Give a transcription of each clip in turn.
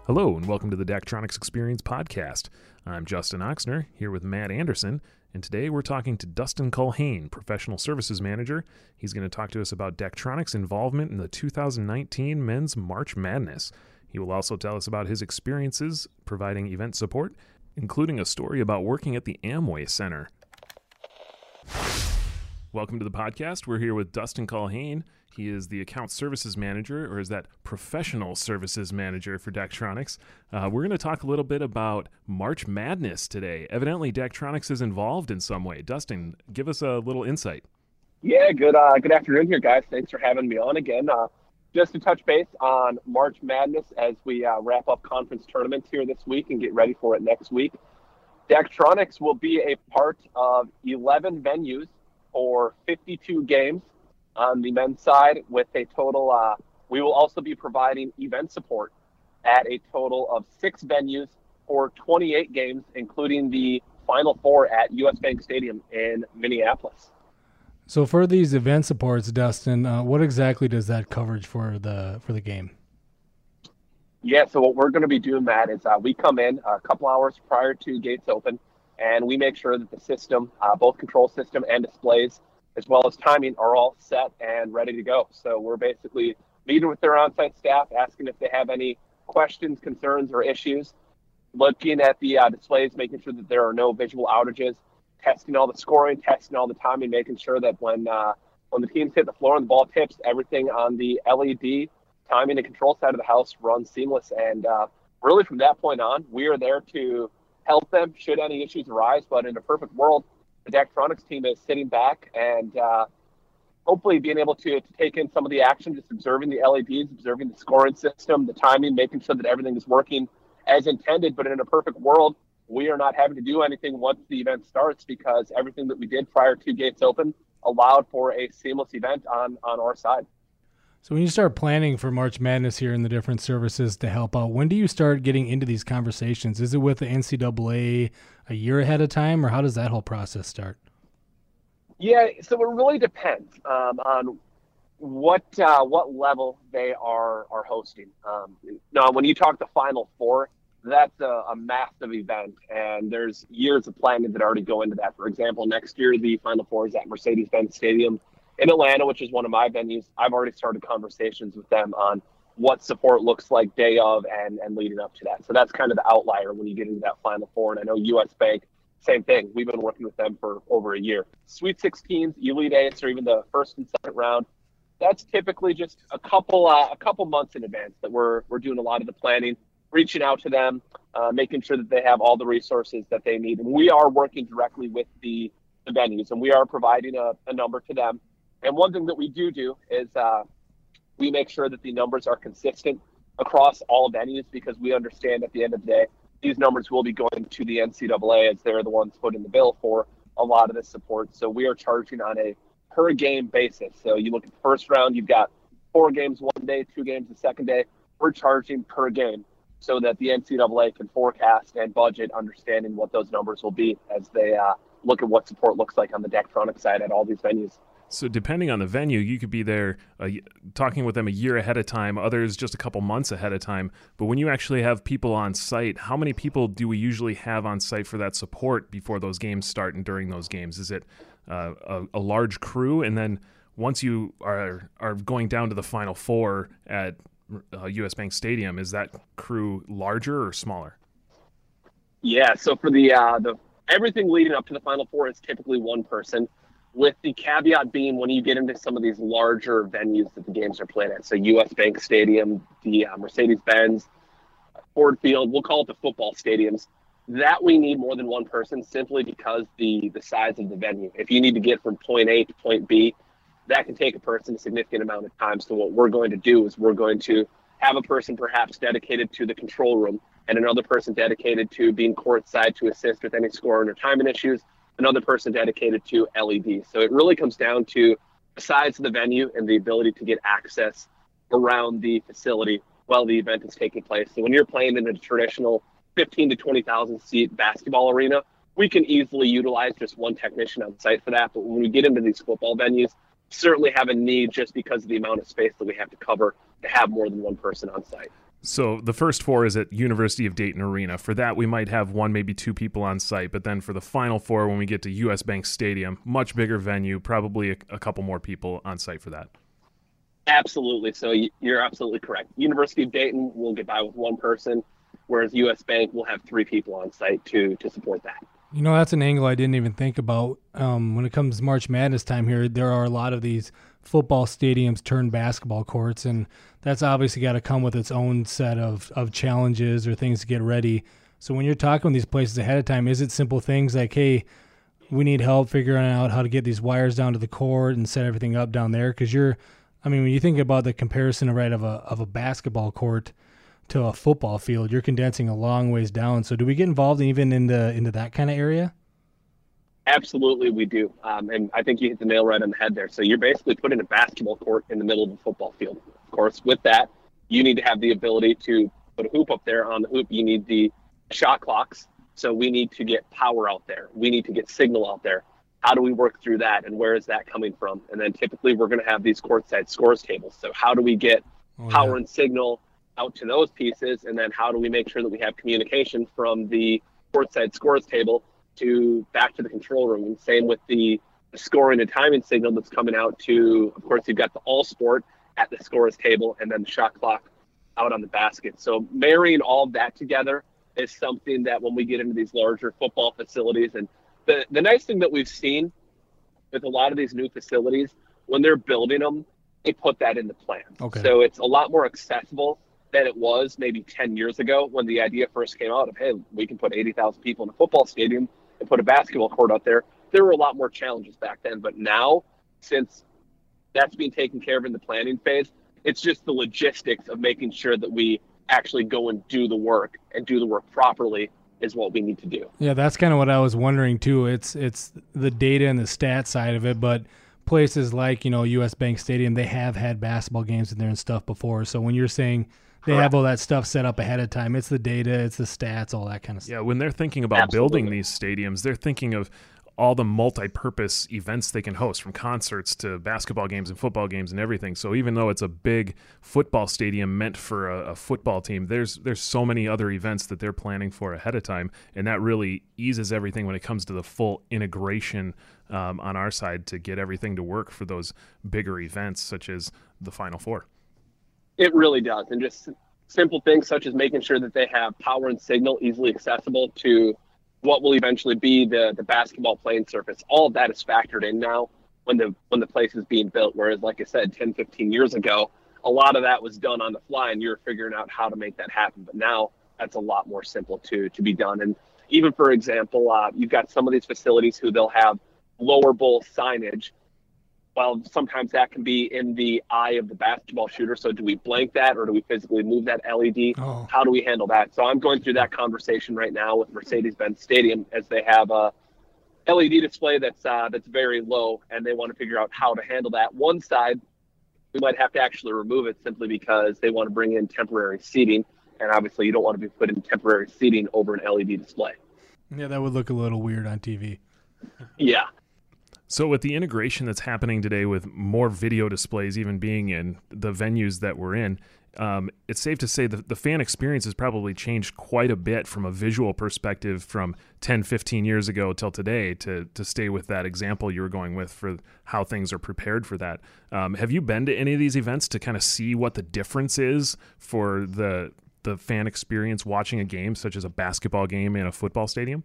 Hello, and welcome to the Daktronics Experience podcast. I'm Justin Oxner, here with Matt Anderson, and today we're talking to Dustin Culhane, Professional Services Manager. He's going to talk to us about Daktronics' involvement in the 2019 Men's March Madness. He will also tell us about his experiences providing event support, including a story about working at the Amway Center. Welcome to the podcast. We're here with Dustin Culhane. He is the Account Services Manager, or is that Professional Services Manager for Daktronics. We're going to talk a little bit about March Madness today. Evidently, Daktronics is involved in some way. Dustin, give us a little insight. Yeah, good afternoon here, guys. Thanks for having me on again. Just to touch base on March Madness as we wrap up conference tournaments here this week and get ready for it next week. Daktronics will be a part of 11 venues for 52 games on the men's side with a total, we will also be providing event support at a total of 6 venues for 28 games, including the Final Four at US Bank Stadium in Minneapolis. So for these event supports, Dustin, what exactly does that coverage for the game? Yeah, so what we're going to be doing, Matt, is we come in a couple hours prior to gates open, and we make sure that the system, both control system and displays, as well as timing, are all set and ready to go. So we're basically meeting with their on-site staff, asking if they have any questions, concerns, or issues, looking at the displays, making sure that there are no visual outages, testing all the scoring, testing all the timing, making sure that when the teams hit the floor and the ball tips, everything on the LED timing and control side of the house runs seamless. And really from that point on, we are there to help them should any issues arise. But in a perfect world, the Daktronics team is sitting back and hopefully being able to take in some of the action, just observing the LEDs, observing the scoring system, the timing, making sure that everything is working as intended. But in a perfect world, we are not having to do anything once the event starts because everything that we did prior to gates open allowed for a seamless event on our side. So when you start planning for March Madness here in the different services to help out, when do you start getting into these conversations? Is it with the NCAA a year ahead of time, or how does that whole process start? Yeah, so it really depends on what level they are hosting. Now, when you talk the Final Four, that's a massive event, and there's years of planning that already go into that. For example, next year the Final Four is at Mercedes-Benz Stadium in Atlanta, which is one of my venues. I've already started conversations with them on what support looks like day of and leading up to that. So that's kind of the outlier when you get into that Final Four. And I know US Bank, same thing. We've been working with them for over a year. Sweet 16s, Elite Eights, or even the first and second round, that's typically just a couple months in advance that we're doing a lot of the planning, reaching out to them, making sure that they have all the resources that they need. And we are working directly with the venues, and we are providing a number to them. And one thing that we do is we make sure that the numbers are consistent across all venues because we understand at the end of the day, these numbers will be going to the NCAA as they're the ones footing the bill for a lot of this support. So we are charging on a per game basis. So you look at the first round, you've got 4 games one day, 2 games the second day. We're charging per game so that the NCAA can forecast and budget, understanding what those numbers will be as they look at what support looks like on the Daktronics side at all these venues. So depending on the venue, you could be there talking with them a year ahead of time, others just a couple months ahead of time. But when you actually have people on site, how many people do we usually have on site for that support before those games start and during those games? Is it a large crew? And then once you are going down to the Final Four at US Bank Stadium, is that crew larger or smaller? Yeah, so for the everything leading up to the Final Four is typically one person, with the caveat being when you get into some of these larger venues that the games are played at. So US Bank Stadium, the Mercedes-Benz, Ford Field, we'll call it the football stadiums, that we need more than one person simply because the size of the venue. If you need to get from point A to point B, that can take a person a significant amount of time. So what we're going to do is we're going to have a person perhaps dedicated to the control room and another person dedicated to being courtside to assist with any scoring or timing issues, another person dedicated to LEDs. So it really comes down to the size of the venue and the ability to get access around the facility while the event is taking place. So when you're playing in a traditional 15 to 20,000 seat basketball arena, we can easily utilize just one technician on site for that. But when we get into these football venues, certainly have a need just because of the amount of space that we have to cover to have more than one person on site. So the first four is at University of Dayton Arena. For that, we might have one, maybe two people on site. But then for the final four, when we get to US Bank Stadium, much bigger venue, probably a couple more people on site for that. Absolutely. So you're absolutely correct. University of Dayton will get by with one person, whereas US Bank will have three people on site to support that. You know, that's an angle I didn't even think about. When it comes to March Madness time here, there are a lot of these football stadiums turned basketball courts, and that's obviously got to come with its own set of challenges or things to get ready. So when you're talking with these places ahead of time, is it simple things like, hey, we need help figuring out how to get these wires down to the court and set everything up down there? Because when you think about the comparison, right, of a basketball court to a football field, you're condensing a long ways down. So do we get involved even into that kind of area? Absolutely, we do. And I think you hit the nail right on the head there. So you're basically putting a basketball court in the middle of a football field. Of course, with that, you need to have the ability to put a hoop up there. On the hoop, you need the shot clocks. So we need to get power out there. We need to get signal out there. How do we work through that, and where is that coming from? And then typically we're going to have these courtside scores tables. So how do we get power and signal out to those pieces, and then how do we make sure that we have communication from the courtside scores table to back to the control room? And same with the scoring and timing signal that's coming out to, of course, you've got the all sport at the scores table, and then the shot clock out on the basket. So marrying all of that together is something that when we get into these larger football facilities, and the nice thing that we've seen with a lot of these new facilities, when they're building them, they put that in the plan. Okay. So it's a lot more accessible than it was maybe 10 years ago when the idea first came out of, hey, we can put 80,000 people in a football stadium and put a basketball court out there. There were a lot more challenges back then. But now, since that's being taken care of in the planning phase, it's just the logistics of making sure that we actually go and do the work properly is what we need to do. Yeah, that's kind of what I was wondering too. It's the data and the stat side of it, but places like, US Bank Stadium, they have had basketball games in there and stuff before. So when you're saying they have all that stuff set up ahead of time, it's the data, it's the stats, all that kind of stuff. Yeah, when they're thinking about building these stadiums, they're thinking of all the multi-purpose events they can host, from concerts to basketball games and football games and everything. So even though it's a big football stadium meant for a football team, there's so many other events that they're planning for ahead of time, and that really eases everything when it comes to the full integration on our side to get everything to work for those bigger events such as the Final Four. It really does. And just simple things such as making sure that they have power and signal easily accessible to what will eventually be the basketball playing surface. All of that is factored in now when the place is being built. Whereas, like I said, 10, 15 years ago, a lot of that was done on the fly and you're figuring out how to make that happen. But now that's a lot more simple to be done. And even, for example, you've got some of these facilities who they'll have lower bowl signage. Well, sometimes that can be in the eye of the basketball shooter. So do we blank that, or do we physically move that LED? Oh. How do we handle that? So I'm going through that conversation right now with Mercedes-Benz Stadium, as they have a LED display that's very low, and they want to figure out how to handle that. One side, we might have to actually remove it simply because they want to bring in temporary seating, and obviously you don't want to be putting temporary seating over an LED display. Yeah, that would look a little weird on TV. Yeah. So with the integration that's happening today with more video displays even being in the venues that we're in, it's safe to say that the fan experience has probably changed quite a bit from a visual perspective from 10, 15 years ago till today, to stay with that example you were going with for how things are prepared for that. Have you been to any of these events to kind of see what the difference is for the fan experience watching a game such as a basketball game in a football stadium?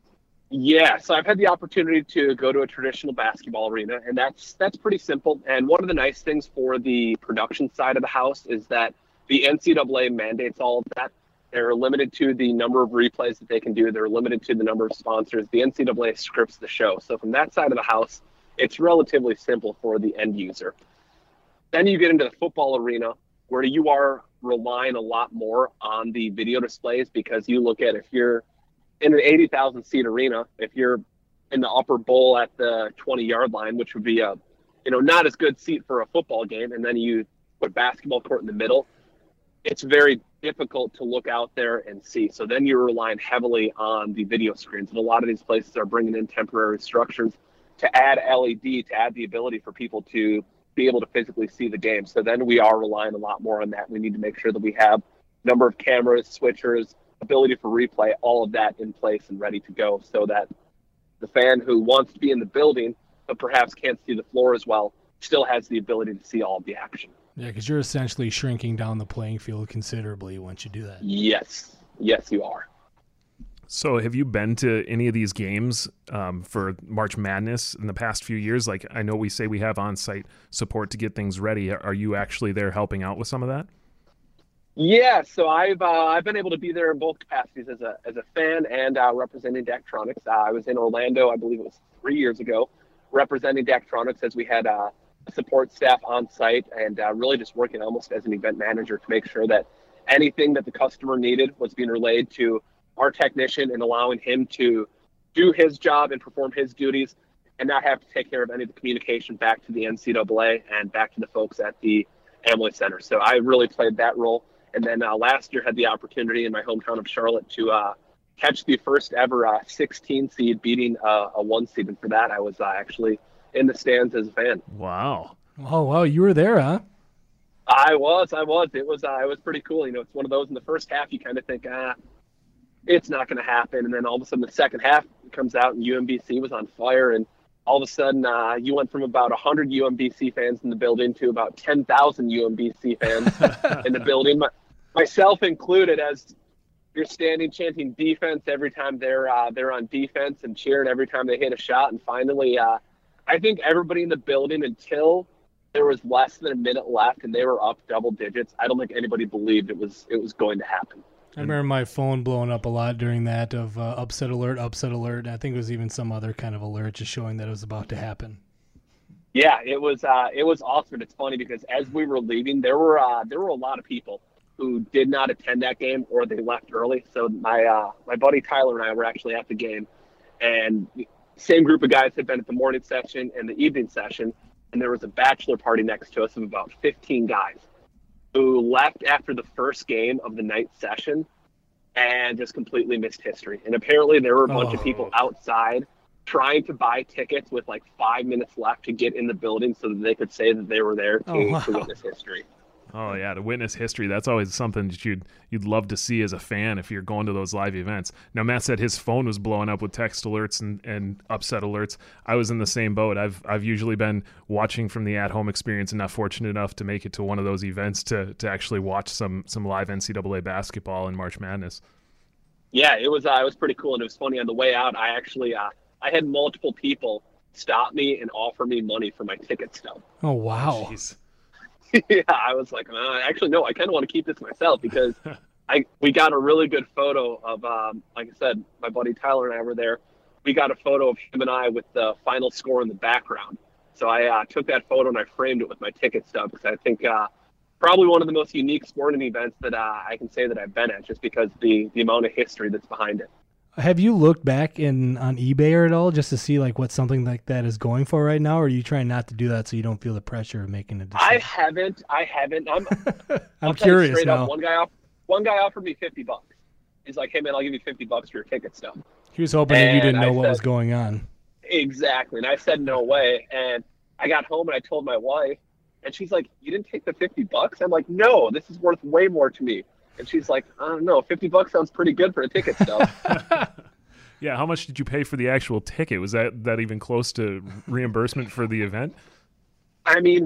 Yeah, so I've had the opportunity to go to a traditional basketball arena, and that's pretty simple. And one of the nice things for the production side of the house is that the NCAA mandates all of that. They're limited to the number of replays that they can do. They're limited to the number of sponsors. The NCAA scripts the show. So from that side of the house, it's relatively simple for the end user. Then you get into the football arena, where you are relying a lot more on the video displays, because you look at, if you're in an 80,000 seat arena, if you're in the upper bowl at the 20-yard line, which would be a, not as good seat for a football game, and then you put basketball court in the middle, it's very difficult to look out there and see. So then you're relying heavily on the video screens, and a lot of these places are bringing in temporary structures to add LED, to add the ability for people to be able to physically see the game. So then we are relying a lot more on that. We need to make sure that we have number of cameras, switchers, ability for replay, all of that in place and ready to go, so that the fan who wants to be in the building but perhaps can't see the floor as well still has the ability to see all of the action. Yeah, because you're essentially shrinking down the playing field considerably once you do that. Yes, you are. So have you been to any of these games for March Madness in the past few years? Like, I know we say we have on-site support to get things ready. Are you actually there helping out with some of that? Yeah, so I've been able to be there in both capacities as a fan and representing Daktronics. I was in Orlando, I believe it was 3 years ago, representing Daktronics as we had a support staff on site, and really just working almost as an event manager to make sure that anything that the customer needed was being relayed to our technician and allowing him to do his job and perform his duties and not have to take care of any of the communication back to the NCAA and back to the folks at the Amway Center. So I really played that role. And then last year had the opportunity in my hometown of Charlotte to catch the first ever 16 seed beating a 1 seed. And for that, I was actually in the stands as a fan. Wow. Oh, wow. You were there, huh? I was. It was pretty cool. You know, it's one of those in the first half, you kind of think, it's not going to happen. And then all of a sudden the second half comes out and UMBC was on fire. And all of a sudden you went from about 100 UMBC fans in the building to about 10,000 UMBC fans in the building, myself included, as you're standing chanting defense every time they're on defense and cheering every time they hit a shot. And finally, I think everybody in the building, until there was less than a minute left and they were up double digits, I don't think anybody believed it was going to happen. I remember my phone blowing up a lot during that of upset alert. I think it was even some other kind of alert just showing that it was about to happen. Yeah, it was awesome. It's funny because as we were leaving, there were a lot of people who did not attend that game or they left early. So my buddy Tyler and I were actually at the game, and the same group of guys had been at the morning session and the evening session, and there was a bachelor party next to us of about 15 guys who left after the first game of the night session and just completely missed history. And apparently there were a bunch of people outside trying to buy tickets with like 5 minutes left to get in the building so that they could say that they were there to witness history. Oh yeah, to witness history. That's always something that you'd love to see as a fan if you're going to those live events. Now, Matt said his phone was blowing up with text alerts and upset alerts. I was in the same boat. I've usually been watching from the at-home experience and not fortunate enough to make it to one of those events to actually watch some live NCAA basketball in March Madness. Yeah, it was pretty cool, and it was funny. On the way out, I actually I had multiple people stop me and offer me money for my ticket stub. Oh wow. Jeez. Yeah, I was like, actually, no, I kind of want to keep this myself because we got a really good photo of, like I said, my buddy Tyler and I were there. We got a photo of him and I with the final score in the background. So I took that photo and I framed it with my ticket stub because I think probably one of the most unique sporting events that I can say that I've been at, just because the amount of history that's behind it. Have you looked back on eBay or at all just to see like what something like that is going for right now, or are you trying not to do that so you don't feel the pressure of making a decision? I haven't. I'm curious now. Up, one guy offered me $50. He's like, "Hey man, I'll give you $50 for your ticket stub." He was hoping that you didn't know what was going on. Exactly, and I said no way. And I got home and I told my wife, and she's like, "You didn't take the $50?" I'm like, "No, this is worth way more to me." And she's like, "I don't know, $50 sounds pretty good for a ticket stub." Yeah, how much did you pay for the actual ticket? Was that even close to reimbursement for the event? I mean,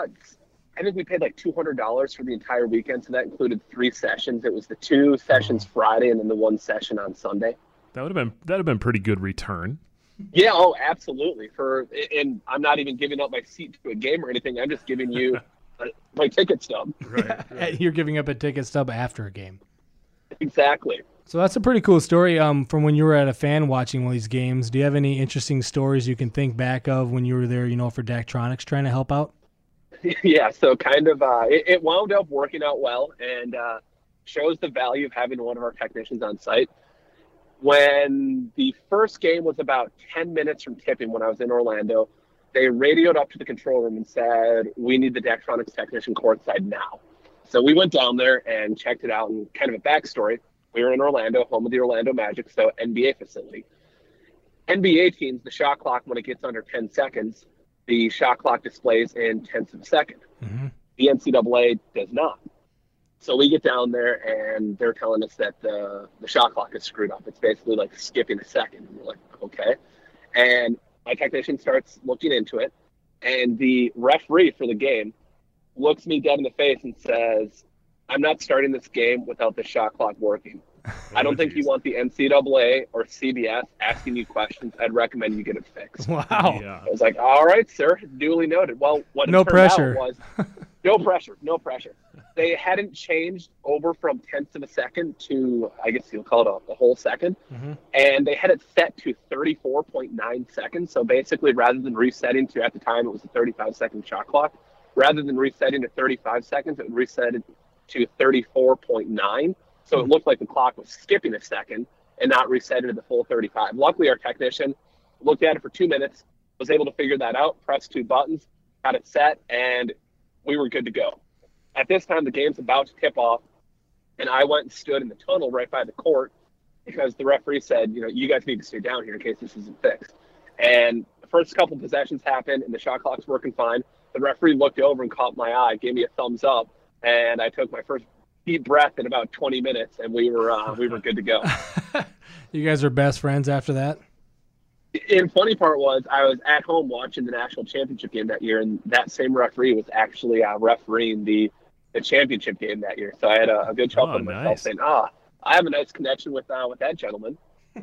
I think we paid like $200 for the entire weekend, so that included 3 sessions. It was the 2 sessions Friday and then the 1 session on Sunday. That'd have been pretty good return. Yeah, oh, absolutely. And I'm not even giving up my seat to a game or anything. I'm just giving you my ticket stub. Right. You're giving up a ticket stub after a game. Exactly. So that's a pretty cool story from when you were at a fan watching one of these games. Do you have any interesting stories you can think back of when you were there, for Daktronics trying to help out? Yeah, so kind of it wound up working out well and shows the value of having one of our technicians on site. When the first game was about 10 minutes from tipping when I was in Orlando, they radioed up to the control room and said, "We need the Daktronics technician courtside now." So we went down there and checked it out, and kind of a backstory. We were in Orlando, home of the Orlando Magic, so NBA facility. NBA teams, the shot clock, when it gets under 10 seconds, the shot clock displays in tenths of a second. Mm-hmm. The NCAA does not. So we get down there, and they're telling us that the shot clock is screwed up. It's basically like skipping a second. And we're like, okay. And my technician starts looking into it, and the referee for the game looks me dead in the face and says, I'm not starting this game without the shot clock working. I don't think you want the NCAA or CBS asking you questions. I'd recommend you get it fixed. Wow. Yeah. I was like, all right, sir, duly noted. Well, what it No turned pressure. out was no pressure. They hadn't changed over from tenths of a second to, I guess you'll call it a whole second. Mm-hmm. And they had it set to 34.9 seconds. So basically, rather than resetting to, at the time, it was a 35-second shot clock. Rather than resetting to 35 seconds, it would reset it to 34.9. So it looked like the clock was skipping a second and not resetting to the full 35. Luckily, our technician looked at it for 2 minutes, was able to figure that out, pressed 2 buttons, got it set, and we were good to go. At this time, the game's about to tip off, and I went and stood in the tunnel right by the court because the referee said, you guys need to stay down here in case this isn't fixed. And the first couple possessions happened, and the shot clock's working fine. The referee looked over and caught my eye, gave me a thumbs up, and I took my first deep breath in about 20 minutes, and we were good to go. You guys are best friends after that? And funny part was I was at home watching the national championship game that year, and that same referee was actually refereeing the championship game that year. So I had a good chuckle to myself saying, I have a nice connection with that gentleman.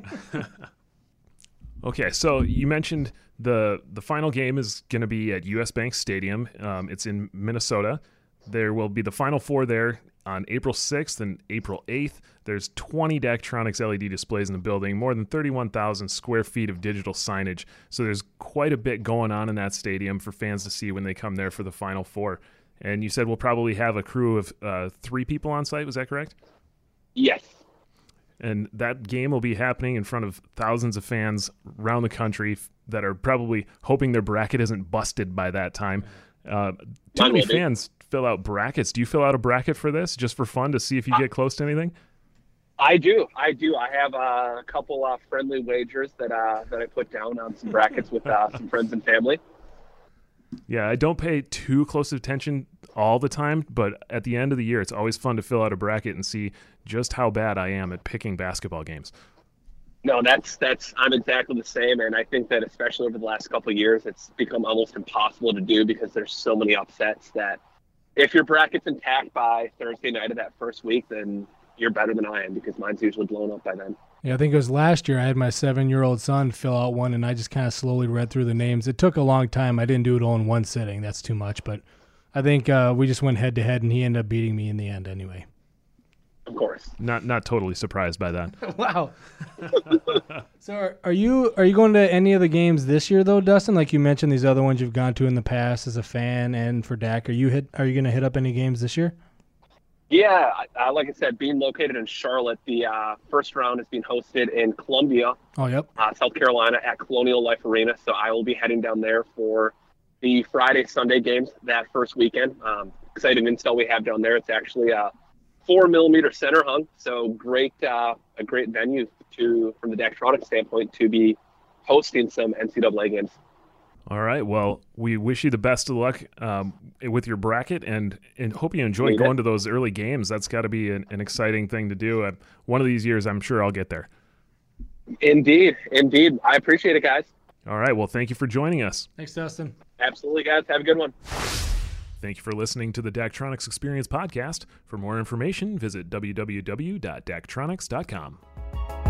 Okay, so you mentioned the final game is going to be at US Bank Stadium. It's in Minnesota. There will be the Final Four there on April 6th and April 8th. There's 20 Daktronics LED displays in the building, more than 31,000 square feet of digital signage. So there's quite a bit going on in that stadium for fans to see when they come there for the Final Four. And you said we'll probably have a crew of 3 people on site. Was that correct? Yes. And that game will be happening in front of thousands of fans around the country that are probably hoping their bracket isn't busted by that time. Too many fans fill out brackets. Do you fill out a bracket for this just for fun to see if you get close to anything? I do. I have a couple friendly wagers that I put down on some brackets with some friends and family. Yeah, I don't pay too close attention all the time, but at the end of the year, it's always fun to fill out a bracket and see just how bad I am at picking basketball games. No, I'm exactly the same, and I think that especially over the last couple of years, it's become almost impossible to do because there's so many upsets that if your bracket's intact by Thursday night of that first week, then you're better than I am because mine's usually blown up by then. Yeah, I think it was last year I had my 7-year-old son fill out one, and I just kind of slowly read through the names. It took a long time. I didn't do it all in one sitting. That's too much, but I think we just went head-to-head, and he ended up beating me in the end anyway. Of course. Not totally surprised by that. Wow. So are you going to any of the games this year though, Dustin? Like you mentioned these other ones you've gone to in the past as a fan and for Dak. Are you going to hit up any games this year? Yeah, like I said, being located in Charlotte, the first round is being hosted in Columbia, South Carolina at Colonial Life Arena. So I will be heading down there for the Friday, Sunday games that first weekend. Exciting install we have down there. It's actually 4mm center hung, so a great venue from the Daktronics standpoint to be hosting some NCAA games. All right. Well, we wish you the best of luck with your bracket, and hope you enjoy going to those early games. That's got to be an exciting thing to do. One of these years, I'm sure I'll get there. Indeed. I appreciate it, guys. All right. Well, thank you for joining us. Thanks, Dustin. Absolutely, guys. Have a good one. Thank you for listening to the Daktronics Experience podcast. For more information, visit www.daktronics.com.